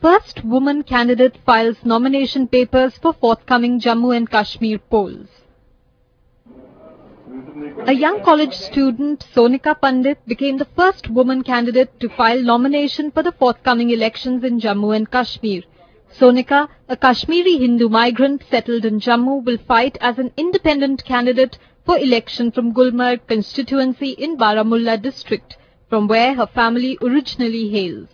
first woman candidate files nomination papers for forthcoming Jammu and Kashmir polls. A young college student, Sonika Pandit, became the first woman candidate to file nomination for the forthcoming elections in Jammu and Kashmir. Sonika, a Kashmiri Hindu migrant settled in Jammu, will fight as an independent candidate for election from Gulmarg constituency in Baramulla district, from where her family originally hails.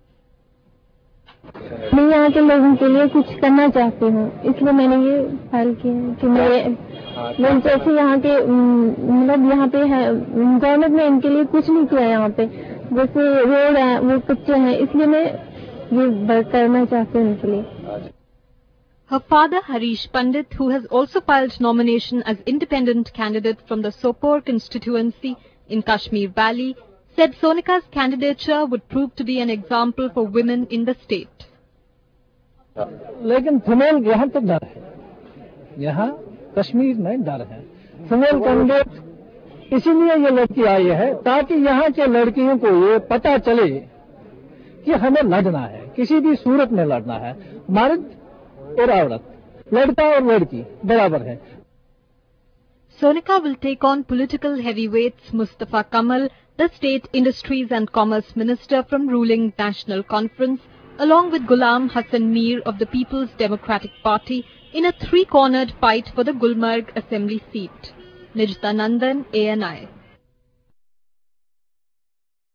मैं यहाँ के लोगों के लिए कुछ करना चाहती हूँ, इसलिए मैंने ये फाइल किया कि मैं जैसे यहाँ के मतलब यहाँ पे है गवर्नमेंट ने इनके लिए कुछ नहीं किया यहाँ पे, जैसे रोड है वो कच्चे हैं, इसलिए मैं ये करना चाहती हूँ इनके लिए. Her father Harish Pandit, who has also filed nomination as independent candidate from the Sopore constituency in Kashmir Valley, said Sonika's candidature would prove to be an example for women in the state. लेकिन female यहाँ तो डर है, यहाँ कश्मीर में डर है. Female candidate इसीलिए ये लड़की आई है ताकि यहाँ के लड़कियों को ये पता चले कि हमें लड़ना है, किसी भी सूरत में लड़ना है. मर्द और औरत, लड़का और लड़की बराबर है. Sonika will take on political heavyweights Mustafa Kamal, the State Industries and Commerce Minister from ruling National Conference, along with Ghulam Hassan Mir of the People's Democratic Party in a three-cornered fight for the Gulmarg Assembly seat. Nijita Nandan, ANI.